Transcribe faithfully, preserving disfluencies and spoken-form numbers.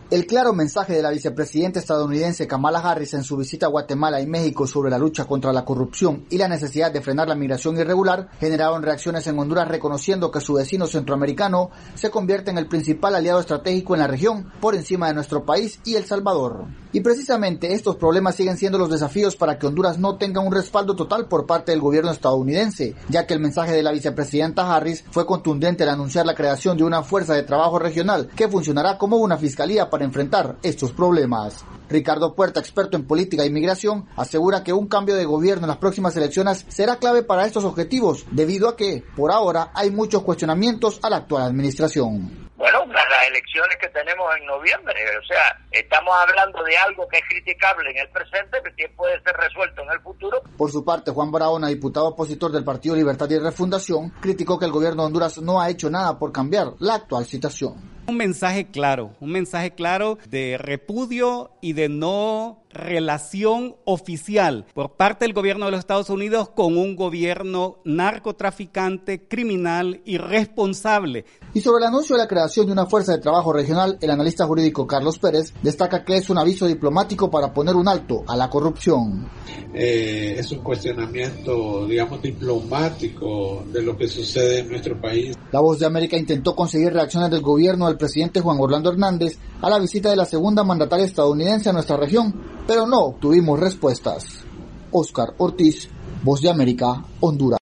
El claro mensaje de la vicepresidenta estadounidense Kamala Harris en su visita a Guatemala y México sobre la lucha contra la corrupción y la necesidad de frenar la migración irregular generaron reacciones en Honduras, reconociendo que su vecino centroamericano se convierte en el principal aliado estratégico en la región, por encima de nuestro país y El Salvador. Y precisamente estos problemas siguen siendo los desafíos para que Honduras no tenga un respaldo total por parte del gobierno estadounidense, ya que el mensaje de la vicepresidenta Harris fue contundente al anunciar la creación de una fuerza de trabajo regional que funcionará como una fiscalía para enfrentar estos problemas. Ricardo Puerta, experto en política e inmigración, asegura que un cambio de gobierno en las próximas elecciones será clave para estos objetivos, debido a que, por ahora, hay muchos cuestionamientos a la actual administración. Bueno, las elecciones que tenemos en noviembre, o sea, estamos hablando de algo que es criticable en el presente, que puede ser resuelto en el futuro. Por su parte, Juan Barahona, diputado opositor del Partido Libertad y Refundación, criticó que el gobierno de Honduras no ha hecho nada por cambiar la actual situación. Un mensaje claro, un mensaje claro de repudio y de no relación oficial por parte del gobierno de los Estados Unidos con un gobierno narcotraficante, criminal, irresponsable. Y sobre el anuncio de la creación de una fuerza de trabajo regional, el analista jurídico Carlos Pérez destaca que es un aviso diplomático para poner un alto a la corrupción. Eh, es un cuestionamiento, digamos, diplomático de lo que sucede en nuestro país. La Voz de América intentó conseguir reacciones del gobierno del presidente Juan Orlando Hernández a la visita de la segunda mandataria estadounidense a nuestra región, pero no obtuvimos respuestas. Oscar Ortiz, Voz de América, Honduras.